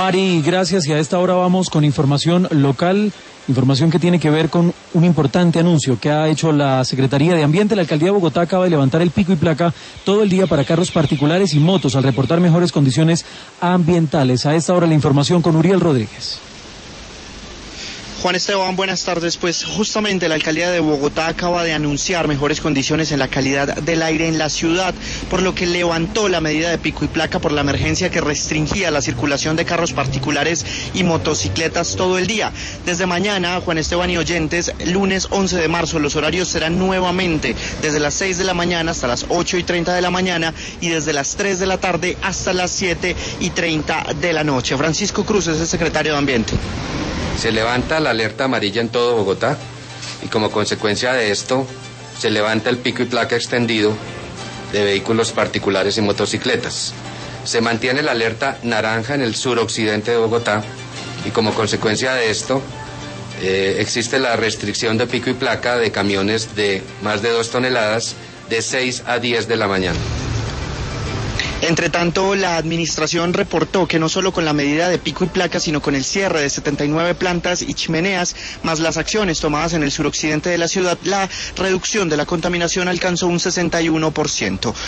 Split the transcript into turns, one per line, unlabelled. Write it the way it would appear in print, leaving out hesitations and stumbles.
Mari, gracias. Y a esta hora vamos con información local, información que tiene que ver con un importante anuncio que ha hecho la Secretaría de Ambiente. La Alcaldía de Bogotá acaba de levantar el pico y placa todo el día para carros particulares y motos al reportar mejores condiciones ambientales. A esta hora la información con Uriel Rodríguez.
Juan Esteban, buenas tardes. Pues justamente la Alcaldía de Bogotá acaba de anunciar mejores condiciones en la calidad del aire en la ciudad, por lo que levantó la medida de pico y placa por la emergencia que restringía la circulación de carros particulares y motocicletas todo el día. Desde mañana, Juan Esteban y oyentes, lunes 11 de marzo, los horarios serán nuevamente desde las 6 de la mañana hasta las 8:30 de la mañana y desde las 3 de la tarde hasta las 7:30 de la noche. Francisco Cruz es el secretario de Ambiente.
Se levanta la alerta amarilla en todo Bogotá y como consecuencia de esto se levanta el pico y placa extendido de vehículos particulares y motocicletas. Se mantiene la alerta naranja en el suroccidente de Bogotá y como consecuencia de esto existe la restricción de pico y placa de camiones de más de 2 toneladas de 6 a 10 de la mañana.
Entre tanto, la administración reportó que no solo con la medida de pico y placa, sino con el cierre de 79 plantas y chimeneas, más las acciones tomadas en el suroccidente de la ciudad, la reducción de la contaminación alcanzó un 61%.